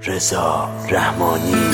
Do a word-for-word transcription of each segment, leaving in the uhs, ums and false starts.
رضا رحمانی.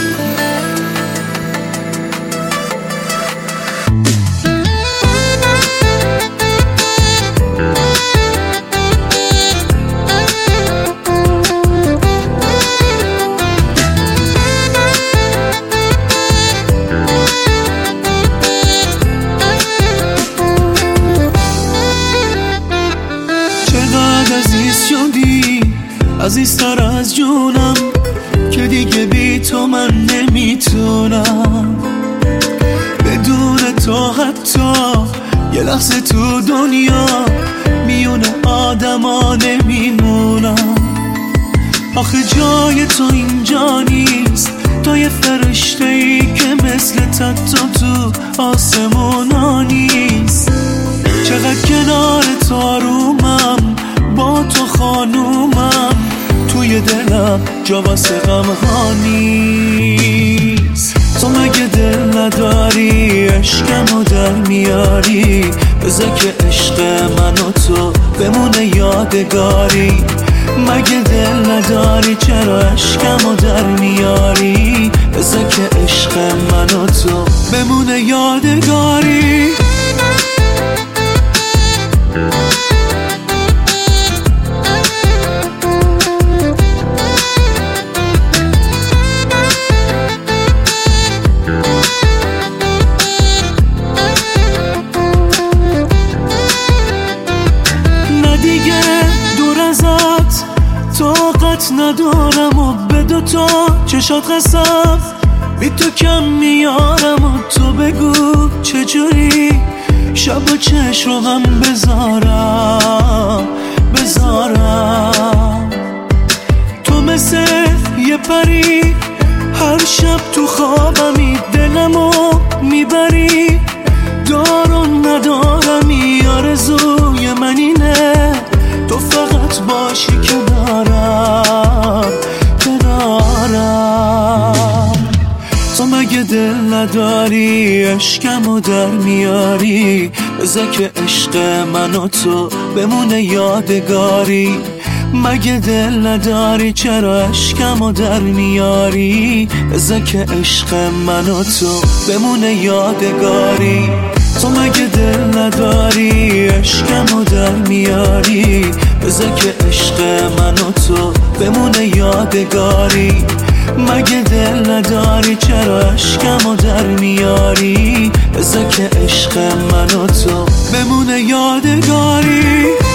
عزیزتر از جونم که دیگه بی تو من نمیتونم، بدون تو حتی یه لحظه تو دنیا میونه آدما نمیمونم. آخه جای تو اینجا نیست، تو یه فرشته ای که مثل تتو تو آسمونا نیست. چقدر کنار تو آرومم، با تو خانومم، توی دلم جا واسه غم ها نیست. تو مگه دل نداری عشقمو در میاری؟ بذار که عشق من و تو بمونه یادگاری. مگه دل نداری چرا عشقمو در میاری؟ بذار که عشق من و تو بمونه یادگاری. طاقت ندارم و به دو تا چشات قسم بی تو کم میارم و تو بگو چجوری شب و چش رو هم بذارم بذارم. تو مثل یه پری هر شب تو خوابمی دلمو میبری. دارم ندارمی آرزوی من اینه تو فقط باشی کنارم کنارم. تو مگه دل نداری عشقمو در میاری؟ بذار که عشق من و تو بمونه یادگاری. مگه دل نداری چرا عشقمو در میاری؟ بذار که عشق من و تو بمونه یادگاری. تو مگه دل نداری عشقمو در میاری؟ بذار که عشق من و تو بمونه یادگاری. مگه دل نداری چرا عشقمو در میاری؟ بذار که عشق من و تو بمونه یادگاری.